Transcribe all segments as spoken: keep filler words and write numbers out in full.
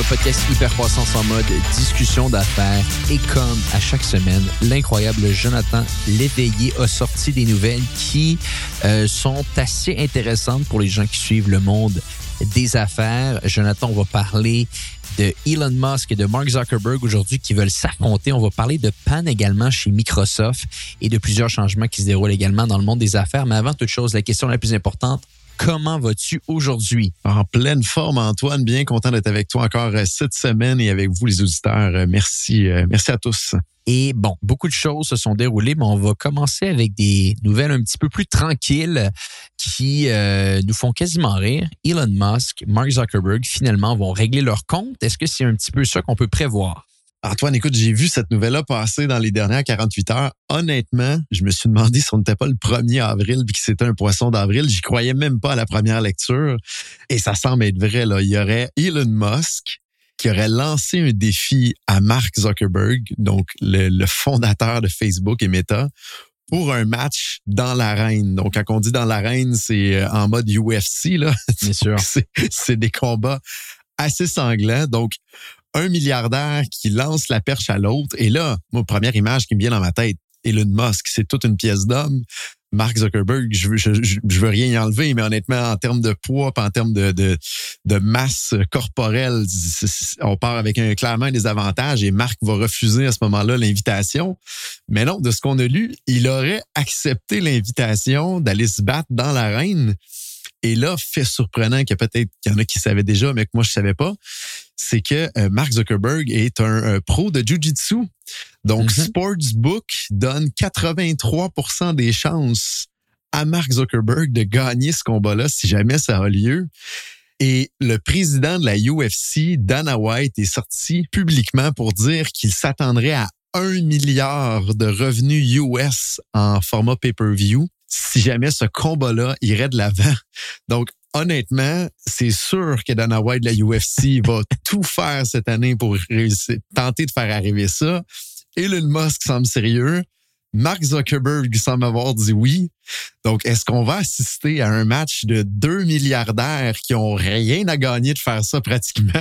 podcast Hypercroissance en mode discussion d'affaires. Et comme à chaque semaine, l'incroyable Jonathan Léveillé a sorti des nouvelles qui euh, sont assez intéressantes pour les gens qui suivent le monde des affaires. Jonathan, on va parler de Elon Musk et de Mark Zuckerberg aujourd'hui qui veulent s'affronter. On va parler de panne également chez Microsoft et de plusieurs changements qui se déroulent également dans le monde des affaires. Mais avant toute chose, la question la plus importante, comment vas-tu aujourd'hui? En pleine forme, Antoine. Bien content d'être avec toi encore cette semaine et avec vous, les auditeurs. Merci, merci à tous. Et bon, beaucoup de choses se sont déroulées, mais on va commencer avec des nouvelles un petit peu plus tranquilles qui euh, nous font quasiment rire. Elon Musk, Mark Zuckerberg, finalement, vont régler leur compte. Est-ce que c'est un petit peu ça qu'on peut prévoir? Antoine, écoute, j'ai vu cette nouvelle-là passer dans les dernières quarante-huit heures. Honnêtement, je me suis demandé si on n'était pas le premier avril puis que c'était un poisson d'avril. J'y croyais même pas à la première lecture. Et ça semble être vrai, là. Il y aurait Elon Musk qui aurait lancé un défi à Mark Zuckerberg, donc le, le fondateur de Facebook et Meta, pour un match dans l'arène. Donc, quand on dit dans l'arène, c'est en mode U F C, là. Bien sûr. C'est, c'est des combats assez sanglants. Donc, un milliardaire qui lance la perche à l'autre. Et là, moi, première image qui me vient dans ma tête, Elon Musk, c'est toute une pièce d'homme. Mark Zuckerberg, je veux, je, je veux rien y enlever, mais honnêtement, en termes de poids, en termes de, de, de masse corporelle, on part avec un, clairement des avantages et Mark va refuser à ce moment-là l'invitation. Mais non, de ce qu'on a lu, il aurait accepté l'invitation d'aller se battre dans l'arène. Et là, fait surprenant que peut-être qu'il y en a qui savaient déjà, mais que moi, je savais pas, c'est que euh, Mark Zuckerberg est un, un pro de Jiu-Jitsu. Donc, mm-hmm. Sportsbook donne quatre-vingt-trois pour cent des chances à Mark Zuckerberg de gagner ce combat-là si jamais ça a lieu. Et le président de la U F C, Dana White, est sorti publiquement pour dire qu'il s'attendrait à un milliard de revenus U S en format pay-per-view si jamais ce combat-là irait de l'avant. Donc, honnêtement, c'est sûr que Dana White de la U F C va tout faire cette année pour réussir, tenter de faire arriver ça. Elon Musk semble sérieux. Mark Zuckerberg semble avoir dit oui. Donc, est-ce qu'on va assister à un match de deux milliardaires qui ont rien à gagner de faire ça pratiquement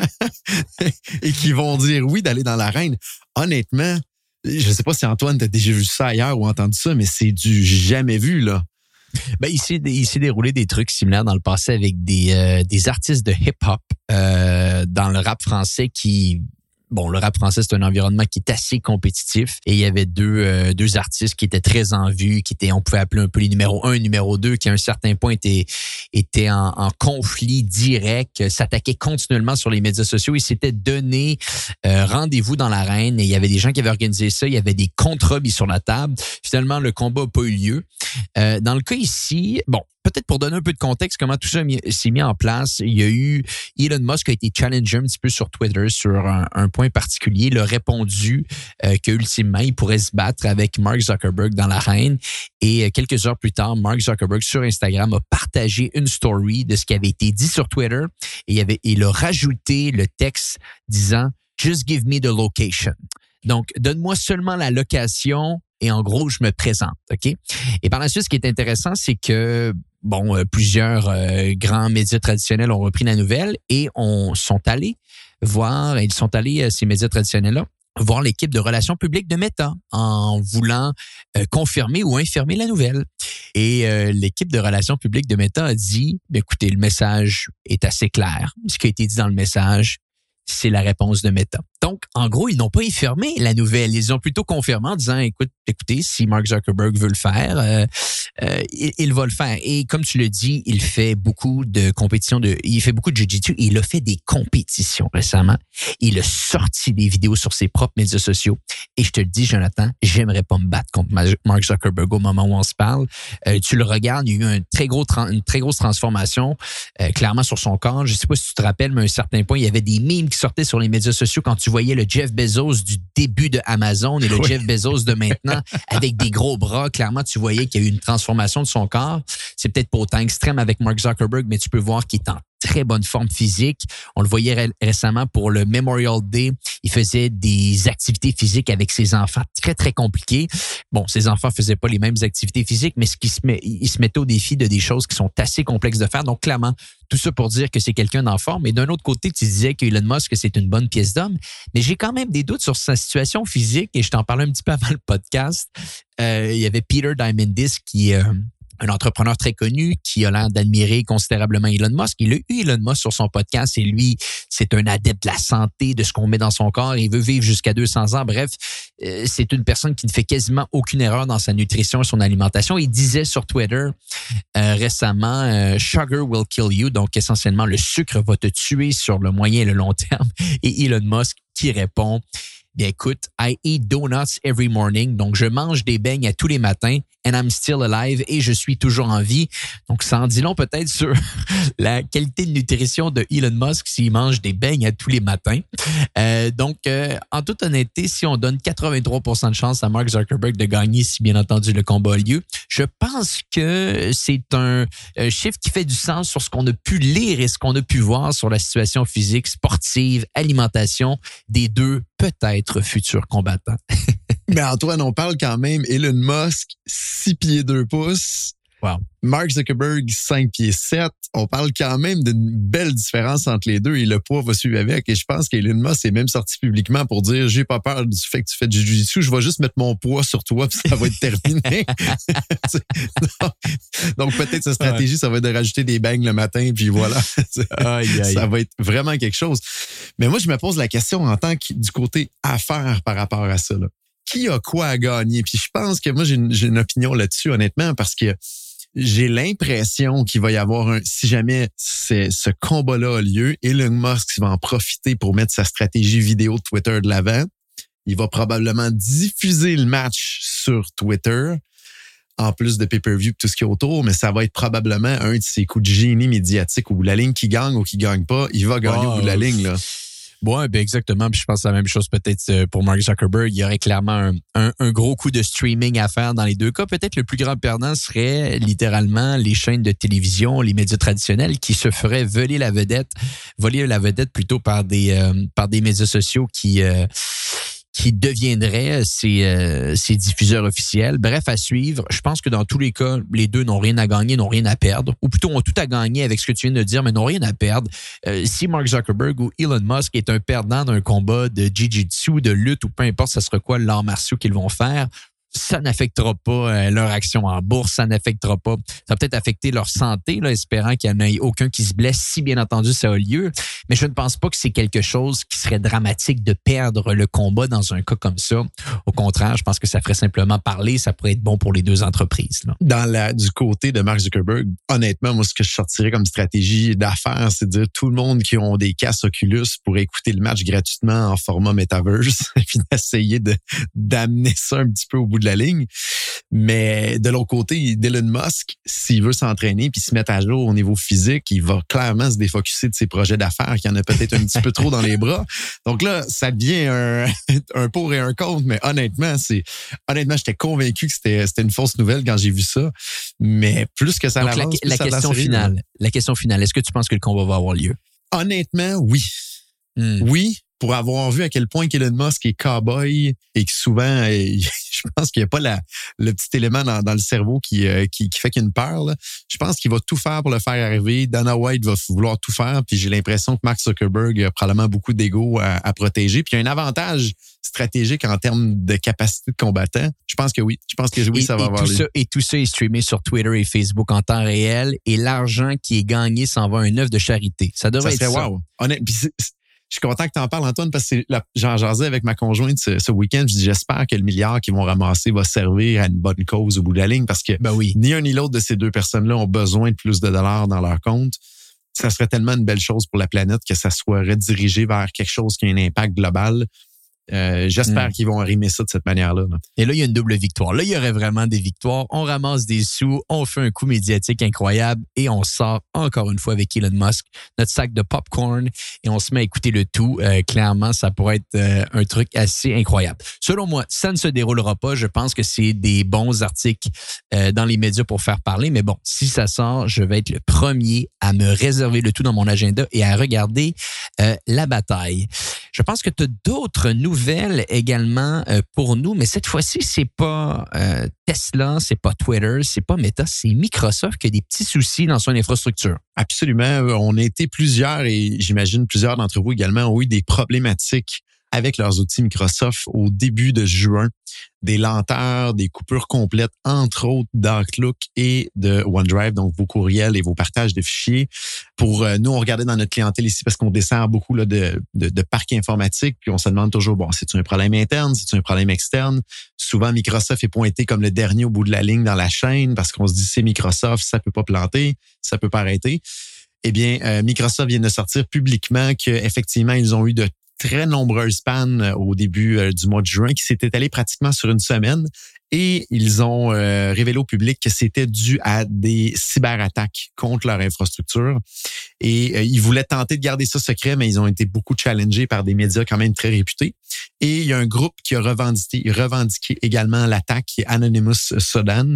et qui vont dire oui d'aller dans l'arène? Honnêtement, je ne sais pas si Antoine t'a déjà vu ça ailleurs ou entendu ça, mais c'est du jamais vu, là. Ben, il s'est, il s'est déroulé des trucs similaires dans le passé avec des, euh, des artistes de hip-hop euh, dans le rap français qui... Bon, le rap français, c'est un environnement qui est assez compétitif et il y avait deux euh, deux artistes qui étaient très en vue, qui étaient, on pouvait appeler un peu les numéro un, numéro deux, qui à un certain point étaient, étaient en, en conflit direct, s'attaquaient continuellement sur les médias sociaux. Ils s'étaient donné euh, rendez-vous dans l'arène et il y avait des gens qui avaient organisé ça. Il y avait des contrats mis sur la table. Finalement, le combat n'a pas eu lieu. Euh, dans le cas ici, bon, peut-être pour donner un peu de contexte, comment tout ça s'est mis en place, il y a eu Elon Musk a été challengé un petit peu sur Twitter sur un, un point particulier. Il a répondu euh, qu'ultimement, il pourrait se battre avec Mark Zuckerberg dans l'arène. Et euh, quelques heures plus tard, Mark Zuckerberg sur Instagram a partagé une story de ce qui avait été dit sur Twitter. Et il, avait, il a rajouté le texte disant « Just give me the location ». Donc, donne-moi seulement la location et en gros, je me présente, OK? Et par la suite, ce qui est intéressant, c'est que Bon, euh, plusieurs euh, grands médias traditionnels ont repris la nouvelle et on sont allés voir, ils sont allés, euh, ces médias traditionnels-là, voir l'équipe de relations publiques de Meta en voulant euh, confirmer ou infirmer la nouvelle. Et euh, l'équipe de relations publiques de Meta a dit, écoutez, le message est assez clair. Ce qui a été dit dans le message, c'est la réponse de Meta. Donc, en gros, ils n'ont pas infirmé la nouvelle. Ils ont plutôt confirmé en disant, écoute, écoutez, si Mark Zuckerberg veut le faire, euh, euh, il, il va le faire. Et comme tu le dis, il fait beaucoup de compétitions, de, il fait beaucoup de jiu-jitsu. Il a fait des compétitions récemment. Il a sorti des vidéos sur ses propres médias sociaux. Et je te le dis, Jonathan, j'aimerais pas me battre contre Mark Zuckerberg au moment où on se parle. Euh, tu le regardes, il y a eu un très gros, une très grosse transformation, euh, clairement sur son corps. Je sais pas si tu te rappelles, mais à un certain point, il y avait des mimes qui sortaient sur les médias sociaux quand tu voyais le Jeff Bezos du début de Amazon et le oui. Jeff Bezos de maintenant avec des gros bras. Clairement, tu voyais qu'il y a eu une transformation de son corps. C'est peut-être pas autant extrême avec Mark Zuckerberg, mais tu peux voir qu'il est en très bonne forme physique. On le voyait ré- récemment pour le Memorial Day. Il faisait des activités physiques avec ses enfants très, très compliquées. Bon, ses enfants faisaient pas les mêmes activités physiques, mais ce qui se met, il se mettait au défi de des choses qui sont assez complexes de faire. Donc, clairement, tout ça pour dire que c'est quelqu'un d'en forme. Et d'un autre côté, tu disais qu'Elon Musk, c'est une bonne pièce d'homme. Mais j'ai quand même des doutes sur sa situation physique et je t'en parlais un petit peu avant le podcast. Euh, il y avait Peter Diamandis qui est euh, un entrepreneur très connu qui a l'air d'admirer considérablement Elon Musk. Il a eu Elon Musk sur son podcast et lui, c'est un adepte de la santé, de ce qu'on met dans son corps. Il veut vivre jusqu'à deux cents ans. Bref, euh, c'est une personne qui ne fait quasiment aucune erreur dans sa nutrition et son alimentation. Il disait sur Twitter euh, récemment, euh, « Sugar will kill you », donc essentiellement, le sucre va te tuer sur le moyen et le long terme. Et Elon Musk qui répond, bien écoute, I eat donuts every morning, donc je mange des beignes à tous les matins, and I'm still alive, et je suis toujours en vie. Donc ça en dit long peut-être sur la qualité de nutrition de Elon Musk s'il mange des beignes à tous les matins. Euh, donc, euh, en toute honnêteté, si on donne quatre-vingt-trois pour cent de chance à Mark Zuckerberg de gagner, si bien entendu le combat a lieu, je pense que c'est un, un chiffre qui fait du sens sur ce qu'on a pu lire et ce qu'on a pu voir sur la situation physique, sportive, alimentation des deux peut-être futurs combattants. Mais Antoine, on parle quand même Elon Musk, six pieds deux pouces. Wow. Mark Zuckerberg, cinq pieds sept. On parle quand même d'une belle différence entre les deux et le poids va suivre avec. Et je pense qu'Elon Musk est même sorti publiquement pour dire « J'ai pas peur du fait que tu fais du jiu-jitsu, je vais juste mettre mon poids sur toi puis ça va être terminé. » Donc peut-être sa stratégie, ça va être de rajouter des bangs le matin puis voilà. Aïe, aïe. Ça va être vraiment quelque chose. Mais moi, je me pose la question en tant que du côté affaires par rapport à ça. Là. Qui a quoi à gagner? Puis je pense que moi, j'ai une, j'ai une opinion là-dessus, honnêtement, parce que j'ai l'impression qu'il va y avoir un, si jamais c'est, ce combat-là a lieu, Elon Musk va en profiter pour mettre sa stratégie vidéo de Twitter de l'avant. Il va probablement diffuser le match sur Twitter, en plus de pay-per-view et tout ce qui est autour, mais ça va être probablement un de ses coups de génie médiatique où la ligne qui gagne ou qui gagne pas, il va gagner oh, au bout de la ligne, là. Oui, ben exactement. Puis je pense à la même chose peut-être pour Mark Zuckerberg. Il y aurait clairement un, un, un gros coup de streaming à faire dans les deux cas. Peut-être le plus grand perdant serait littéralement les chaînes de télévision, les médias traditionnels qui se feraient voler la vedette, voler la vedette plutôt par des euh, par des médias sociaux qui euh, qui deviendraient ces, euh, ces diffuseurs officiels. Bref, à suivre. Je pense que dans tous les cas, les deux n'ont rien à gagner, n'ont rien à perdre. Ou plutôt, ont tout à gagner avec ce que tu viens de dire, mais n'ont rien à perdre. Euh, si Mark Zuckerberg ou Elon Musk est un perdant d'un combat de jiu-jitsu, de lutte, ou peu importe, ça sera quoi l'art martiaux qu'ils vont faire, ça n'affectera pas euh, leur action en bourse, ça n'affectera pas. Ça va peut-être affecter leur santé, là, espérant qu'il n'y en ait aucun qui se blesse, si bien entendu ça a lieu. Mais je ne pense pas que c'est quelque chose qui serait dramatique de perdre le combat dans un cas comme ça. Au contraire, je pense que ça ferait simplement parler, ça pourrait être bon pour les deux entreprises. Là. Dans la, du côté de Mark Zuckerberg, honnêtement, moi, ce que je sortirais comme stratégie d'affaires, c'est de dire tout le monde qui ont des casques Oculus pour écouter le match gratuitement en format Metaverse, puis d'essayer de, d'amener ça un petit peu au bout de la ligne. Mais de l'autre côté, Elon Musk, s'il veut s'entraîner puis se mettre à jour au niveau physique, il va clairement se défocusser de ses projets d'affaires qui en a peut-être un petit peu trop dans les bras. Donc là, ça devient un, un pour et un contre, mais honnêtement, c'est honnêtement, j'étais convaincu que c'était, c'était une fausse nouvelle quand j'ai vu ça. Mais plus que ça Donc l'avance, la, la ça question finale, la question finale, est-ce que tu penses que le combat va avoir lieu? Honnêtement, oui. Hmm. Oui, pour avoir vu à quel point Elon Musk est cow-boy et que souvent, je pense qu'il n'y a pas la, le petit élément dans, dans le cerveau qui, qui, qui fait qu'il y a une peur. Là. Je pense qu'il va tout faire pour le faire arriver. Dana White va vouloir tout faire. Puis j'ai l'impression que Mark Zuckerberg a probablement beaucoup d'ego à, à protéger. Puis il y a un avantage stratégique en termes de capacité de combattant. Je pense que oui. Je pense que oui, et, ça va et avoir tout lieu. Ça, et tout ça est streamé sur Twitter et Facebook en temps réel. Et l'argent qui est gagné s'en va à une œuvre de charité. Ça devrait ça être serait ça. Wow. Honnête, puis c'est, je suis content que tu en parles, Antoine, parce que la, j'en jasais avec ma conjointe ce, ce week-end. Je dis, j'espère que le milliard qu'ils vont ramasser va servir à une bonne cause au bout de la ligne parce que ben oui. ni un ni l'autre de ces deux personnes-là ont besoin de plus de dollars dans leur compte. Ça serait tellement une belle chose pour la planète que ça soit redirigé vers quelque chose qui a un impact global. Euh, j'espère mm. qu'ils vont arrimer ça de cette manière-là. Là. Et là, il y a une double victoire. Là, il y aurait vraiment des victoires. On ramasse des sous, on fait un coup médiatique incroyable et on sort encore une fois avec Elon Musk notre sac de popcorn et on se met à écouter le tout. Euh, clairement, ça pourrait être euh, un truc assez incroyable. Selon moi, ça ne se déroulera pas. Je pense que c'est des bons articles euh, dans les médias pour faire parler. Mais bon, si ça sort, je vais être le premier à me réserver le tout dans mon agenda et à regarder euh, la bataille. Je pense que tu as d'autres nouvelles également euh, pour nous, mais cette fois-ci, c'est pas euh, Tesla, c'est pas Twitter, c'est pas Meta, c'est Microsoft qui a des petits soucis dans son infrastructure. Absolument. On a été plusieurs et j'imagine plusieurs d'entre vous également ont eu des problématiques avec leurs outils Microsoft au début de juin. Des lenteurs, des coupures complètes, entre autres d'Outlook et de OneDrive, donc vos courriels et vos partages de fichiers. Pour euh, nous, on regardait dans notre clientèle ici parce qu'on dessert beaucoup là, de, de, de parcs informatiques, puis on se demande toujours, bon, c'est-tu un problème interne, c'est-tu un problème externe? Souvent, Microsoft est pointé comme le dernier au bout de la ligne dans la chaîne parce qu'on se dit, c'est Microsoft, ça peut pas planter, ça peut pas arrêter. Eh bien, euh, Microsoft vient de sortir publiquement qu'effectivement, ils ont eu de très nombreuses pannes au début euh, du mois de juin qui s'est étalé pratiquement sur une semaine et ils ont euh, révélé au public que c'était dû à des cyberattaques contre leur infrastructure et euh, ils voulaient tenter de garder ça secret, mais ils ont été beaucoup challengés par des médias quand même très réputés. Et il y a un groupe qui a revendiqué, revendiqué également l'attaque, qui est Anonymous Sudan.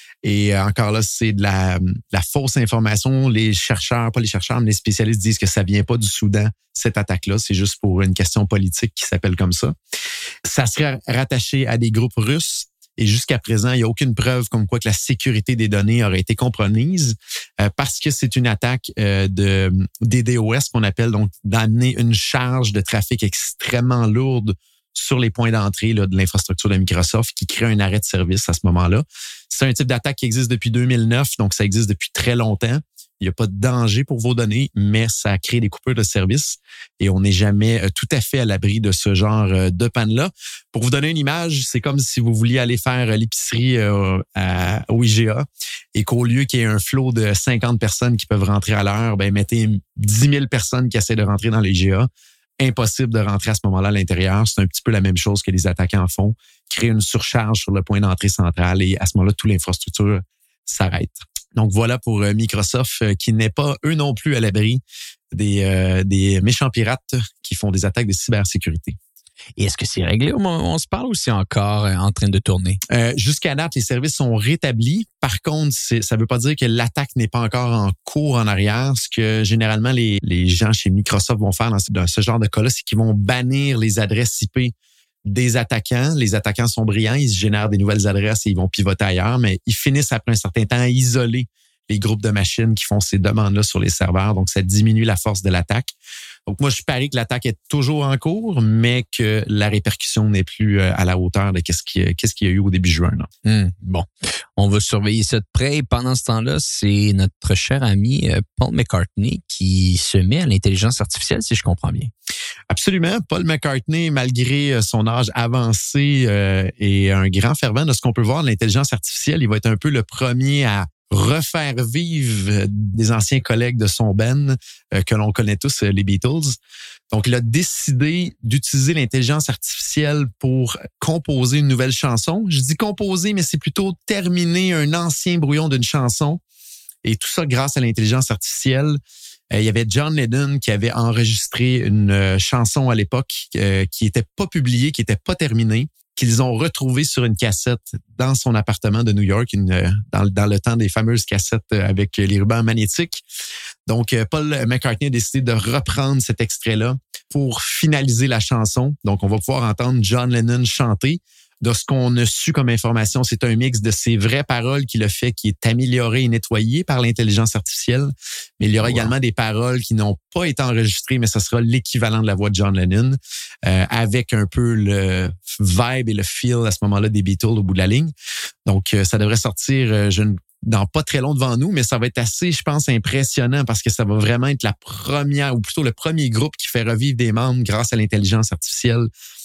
Et encore là, c'est de la, de la fausse information. Les chercheurs, pas les chercheurs, mais les spécialistes disent que ça vient pas du Soudan, cette attaque-là. C'est juste pour une question politique qui s'appelle comme ça. Ça serait rattaché à des groupes russes. Et jusqu'à présent, il n'y a aucune preuve comme quoi que la sécurité des données aurait été compromise euh, parce que c'est une attaque euh, de D DoS qu'on appelle, donc d'amener une charge de trafic extrêmement lourde sur les points d'entrée là, de l'infrastructure de Microsoft qui crée un arrêt de service à ce moment-là. C'est un type d'attaque qui existe depuis deux mille neuf, donc ça existe depuis très longtemps. Il n'y a pas de danger pour vos données, mais ça crée des coupures de service et on n'est jamais tout à fait à l'abri de ce genre de panne-là. Pour vous donner une image, c'est comme si vous vouliez aller faire l'épicerie euh, à, au I G A et qu'au lieu qu'il y ait un flot de cinquante personnes qui peuvent rentrer à l'heure, ben mettez dix mille personnes qui essaient de rentrer dans l'I G A. Impossible de rentrer à ce moment-là à l'intérieur. C'est un petit peu la même chose que les attaquants font. Créer une surcharge sur le point d'entrée central et à ce moment-là, toute l'infrastructure s'arrête. Donc voilà pour Microsoft qui n'est pas, eux non plus, à l'abri des, euh, des méchants pirates qui font des attaques de cybersécurité. Et est-ce que c'est réglé au moment où on se parle ou c'est encore en train de tourner? Euh, jusqu'à date, les services sont rétablis. Par contre, c'est, ça ne veut pas dire que l'attaque n'est pas encore en cours en arrière. Ce que généralement les, les gens chez Microsoft vont faire dans ce, dans ce genre de cas-là, c'est qu'ils vont bannir les adresses I P des attaquants. Les attaquants sont brillants, ils génèrent des nouvelles adresses et ils vont pivoter ailleurs, mais ils finissent après un certain temps à isoler les groupes de machines qui font ces demandes-là sur les serveurs. Donc, ça diminue la force de l'attaque. Donc, moi, je parie que l'attaque est toujours en cours, mais que la répercussion n'est plus à la hauteur de qu'est-ce qu'il y a, qu'est-ce qu'il y a eu au début juin. Là. Mmh, bon, on va surveiller ça de près. Pendant ce temps-là, c'est notre cher ami Paul McCartney qui se met à l'intelligence artificielle, si je comprends bien. Absolument. Paul McCartney, malgré son âge avancé, euh, est un grand fervent de ce qu'on peut voir de l'intelligence artificielle. Il va être un peu le premier à refaire vivre des anciens collègues de son band euh, que l'on connaît tous, les Beatles. Donc, il a décidé d'utiliser l'intelligence artificielle pour composer une nouvelle chanson. Je dis composer, mais c'est plutôt terminer un ancien brouillon d'une chanson. Et tout ça grâce à l'intelligence artificielle. Euh, il y avait John Lennon qui avait enregistré une euh, chanson à l'époque euh, qui était pas publiée, qui était pas terminée, qu'ils ont retrouvé sur une cassette dans son appartement de New York, une, dans, dans le temps des fameuses cassettes avec les rubans magnétiques. Donc, Paul McCartney a décidé de reprendre cet extrait-là pour finaliser la chanson. Donc, on va pouvoir entendre John Lennon chanter. De ce qu'on a su comme information, c'est un mix de ses vraies paroles qu'il a fait, qui est amélioré et nettoyé par l'intelligence artificielle. Mais il y aura wow. également des paroles qui n'ont pas été enregistrées, mais ce sera l'équivalent de la voix de John Lennon, euh, avec un peu le vibe et le feel à ce moment-là des Beatles au bout de la ligne. Donc, euh, ça devrait sortir euh, je ne, dans pas très long devant nous, mais ça va être assez, je pense, impressionnant parce que ça va vraiment être la première, ou plutôt le premier groupe qui fait revivre des membres grâce à l'intelligence artificielle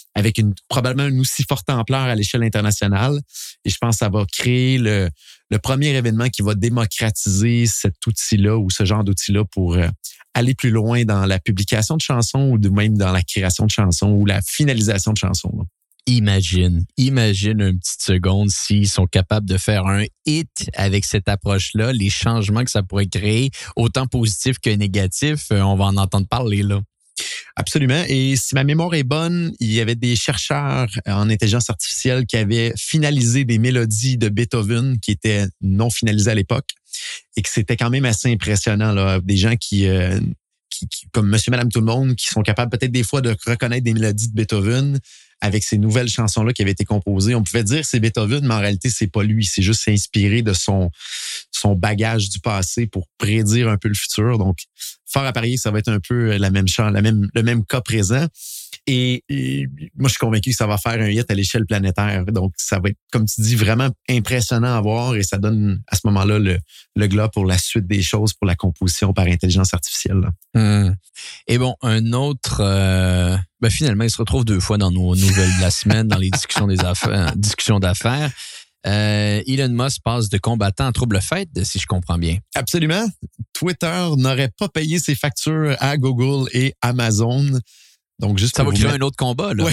avec une probablement une aussi forte ampleur à l'échelle internationale. Et je pense que ça va créer le, le premier événement qui va démocratiser cet outil-là ou ce genre d'outil-là pour euh, aller plus loin dans la publication de chansons ou de même dans la création de chansons ou la finalisation de chansons. Là. Imagine, imagine une petite seconde s'ils sont capables de faire un hit avec cette approche-là, les changements que ça pourrait créer, autant positifs que négatifs, on va en entendre parler là. Absolument. Et si ma mémoire est bonne, il y avait des chercheurs en intelligence artificielle qui avaient finalisé des mélodies de Beethoven qui étaient non finalisées à l'époque et que c'était quand même assez impressionnant, là. Des gens qui, euh, qui, qui, comme Monsieur, Madame, tout le monde, qui sont capables peut-être des fois de reconnaître des mélodies de Beethoven avec ces nouvelles chansons-là qui avaient été composées. On pouvait dire que c'est Beethoven, mais en réalité, c'est pas lui. C'est juste inspiré de son, son bagage du passé pour prédire un peu le futur. Donc, fort à parier, ça va être un peu la même chance, la même, le même cas présent. Et, et moi, je suis convaincu que ça va faire un hit à l'échelle planétaire. Donc, ça va être, comme tu dis, vraiment impressionnant à voir et ça donne à ce moment-là le, le glas pour la suite des choses, pour la composition par intelligence artificielle. Hum. Et bon, un autre... Euh, ben finalement, il se retrouve deux fois dans nos nouvelles de la semaine, dans les discussions des affaires, discussions d'affaires. Euh, Elon Musk passe de combattant à trouble-fête, si je comprends bien. Absolument. Twitter n'aurait pas payé ses factures à Google et Amazon. Donc, juste ça va créer mettre... un autre combat, là. Ouais.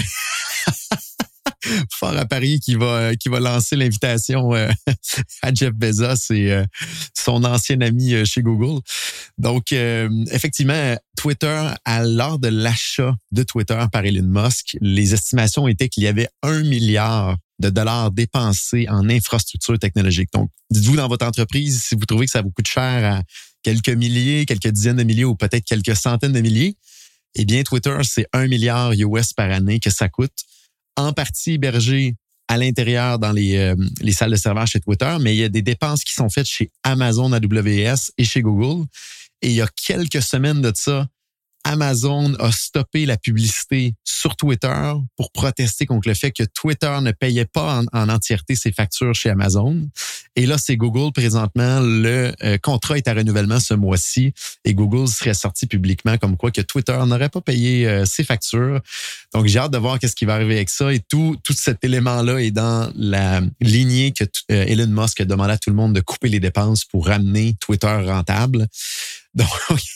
Fort à parier qui va qui va lancer l'invitation euh, à Jeff Bezos et euh, son ancien ami euh, chez Google. Donc, euh, effectivement, Twitter, à lors de l'achat de Twitter par Elon Musk, les estimations étaient qu'il y avait un milliard de dollars dépensés en infrastructure technologique. Donc, dites-vous dans votre entreprise, si vous trouvez que ça vous coûte cher à quelques milliers, quelques dizaines de milliers ou peut-être quelques centaines de milliers, eh bien, Twitter, c'est un milliard U S par année que ça coûte, en partie hébergé à l'intérieur dans les, euh, les salles de serveurs chez Twitter, mais il y a des dépenses qui sont faites chez Amazon A W S et chez Google. Et il y a quelques semaines de ça, Amazon a stoppé la publicité sur Twitter pour protester contre le fait que Twitter ne payait pas en, en entièreté ses factures chez Amazon. Et là, c'est Google présentement. Le euh, contrat est à renouvellement ce mois-ci et Google serait sorti publiquement comme quoi que Twitter n'aurait pas payé euh, ses factures. Donc, j'ai hâte de voir qu'est-ce qui va arriver avec ça. Et tout, tout cet élément-là est dans la lignée que euh, Elon Musk a demandé à tout le monde de couper les dépenses pour ramener Twitter rentable. Donc,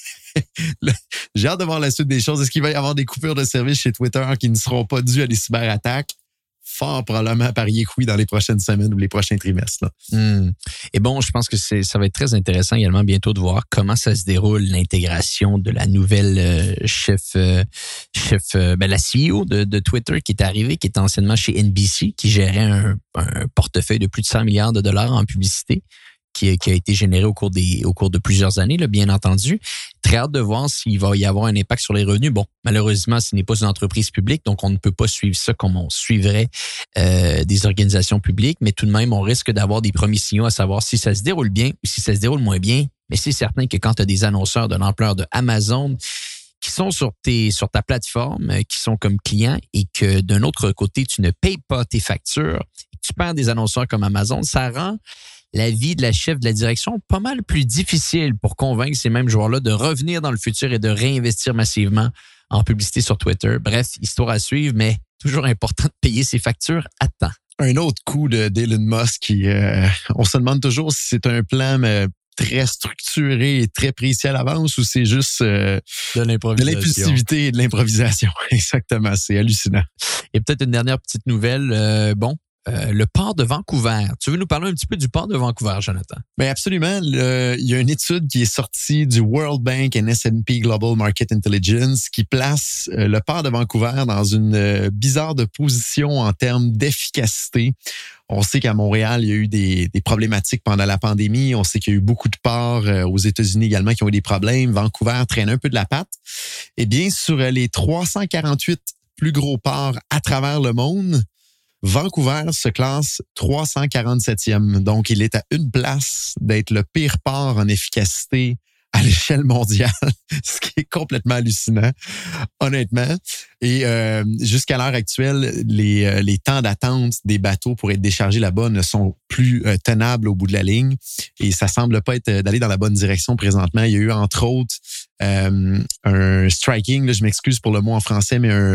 j'ai hâte de voir la suite des choses. Est-ce qu'il va y avoir des coupures de service chez Twitter qui ne seront pas dues à des cyberattaques? Fort probablement à parier que oui dans les prochaines semaines ou les prochains trimestres. Là. Mmh. Et bon, je pense que c'est, ça va être très intéressant également bientôt de voir comment ça se déroule l'intégration de la nouvelle euh, chef, euh, chef euh, ben, la C E O de, de Twitter qui est arrivée, qui était anciennement chez N B C, qui gérait un, un portefeuille de plus de cent milliards de dollars en publicité. Qui, qui a été généré au cours des au cours de plusieurs années, là, bien entendu. Très hâte de voir s'il va y avoir un impact sur les revenus. Bon, malheureusement, ce n'est pas une entreprise publique, donc on ne peut pas suivre ça comme on suivrait euh, des organisations publiques, mais tout de même, on risque d'avoir des premiers signaux à savoir si ça se déroule bien ou si ça se déroule moins bien. Mais c'est certain que quand tu as des annonceurs de l'ampleur de Amazon qui sont sur tes sur ta plateforme, qui sont comme clients et que d'un autre côté, tu ne payes pas tes factures, et que tu perds des annonceurs comme Amazon, ça rend la vie de la chef de la direction pas mal plus difficile pour convaincre ces mêmes joueurs-là de revenir dans le futur et de réinvestir massivement en publicité sur Twitter. Bref, histoire à suivre, mais toujours important de payer ses factures à temps. Un autre coup de d'Elon Musk qui, euh, on se demande toujours si c'est un plan mais très structuré et très précis à l'avance ou c'est juste euh, de l'improvisation. De l'impulsivité et de l'improvisation. Exactement, c'est hallucinant. Et peut-être une dernière petite nouvelle. Euh, bon, Euh, le port de Vancouver. Tu veux nous parler un petit peu du port de Vancouver, Jonathan? Bien, absolument. Le, il y a une étude qui est sortie du World Bank et S and P Global Market Intelligence qui place euh, le port de Vancouver dans une euh, bizarre de position en termes d'efficacité. On sait qu'à Montréal, il y a eu des, des problématiques pendant la pandémie. On sait qu'il y a eu beaucoup de ports euh, aux États-Unis également qui ont eu des problèmes. Vancouver traîne un peu de la patte. Eh bien, sur les trois cent quarante-huit plus gros ports à travers le monde, Vancouver se classe trois cent quarante-septième. Donc, il est à une place d'être le pire port en efficacité à l'échelle mondiale, ce qui est complètement hallucinant, honnêtement. Et euh, jusqu'à l'heure actuelle, les, euh, les temps d'attente des bateaux pour être déchargés là-bas ne sont plus euh, tenables au bout de la ligne. Et ça semble pas être d'aller dans la bonne direction présentement. Il y a eu, entre autres, euh, un striking, là, je m'excuse pour le mot en français, mais un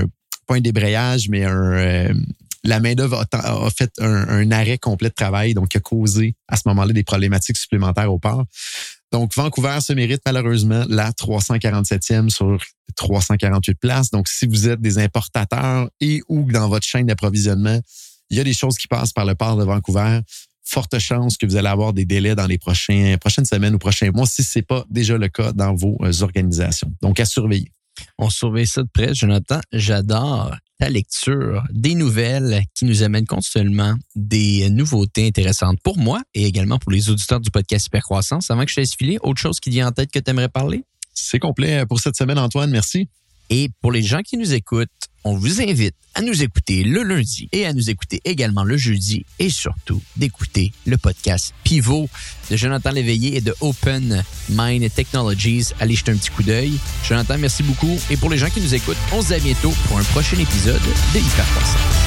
pas un débrayage, mais un, euh, la main-d'œuvre a, a fait un, un arrêt complet de travail, donc qui a causé à ce moment-là des problématiques supplémentaires au port. Donc, Vancouver se mérite malheureusement la trois cent quarante-septième sur trois cent quarante-huit places. Donc, si vous êtes des importateurs et ou dans votre chaîne d'approvisionnement, il y a des choses qui passent par le port de Vancouver. Forte chance que vous allez avoir des délais dans les prochains, prochaines semaines ou prochains mois si ce n'est pas déjà le cas dans vos organisations. Donc, à surveiller. On surveille ça de près, Jonathan. J'adore ta lecture des nouvelles qui nous amènent continuellement des nouveautés intéressantes pour moi et également pour les auditeurs du podcast Hypercroissance. Avant que je te laisse filer, autre chose qui te vient en tête que tu aimerais parler? C'est complet pour cette semaine, Antoine. Merci. Et pour les gens qui nous écoutent, on vous invite à nous écouter le lundi et à nous écouter également le jeudi et surtout d'écouter le podcast Pivot de Jonathan Léveillé et de Open Mind Technologies. Allez jeter un petit coup d'œil. Jonathan, merci beaucoup. Et pour les gens qui nous écoutent, on se dit à bientôt pour un prochain épisode de Hypercroissance.